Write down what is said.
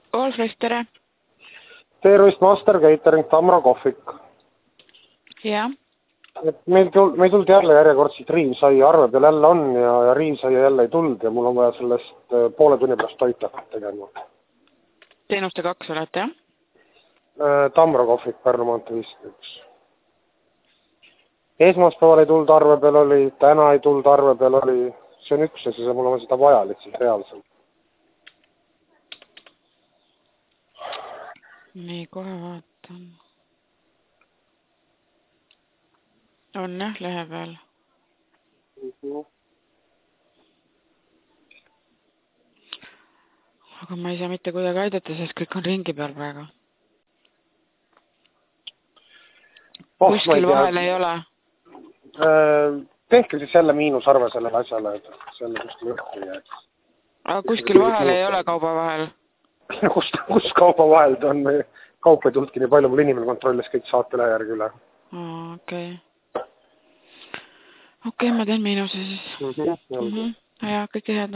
Olfrist, tere! Tervist, Master Catering, Tamro kohvik. Jah. Meil tulnud jälle järjekordselt riivsai arve peal jälle on ja riivsai jälle ei tulnud ja mul on vaja sellest poole tunni pärast toita tegema. Teenuste 2 olete, jah? Tamro kohvik, Pärnu maantee 51. Esmaspäeval ei tulnud arve peal oli, täna ei tulnud arve peal oli. See on üks ja siis mul on seda vaja lihtsalt reaalselt. Nii, kohe vaatan. On jah, lehe peal. Aga ma ei saa mitte kuidagi aidata, sest kõik on ringi peal praegu. Kuskil vahel ei ole. Tehke siis jälle miinusarve sellele asjale, et selle kuskil õhku ei jääks. Aga kuskil vahel ei ole kauba vahel. Kus kauba vahel ta on? Kaup ei tulnudki nii palju, mul inimene kontrollis kõik saatele järgi üle. Okei, ma teen miinuse siis. Ja kõike head.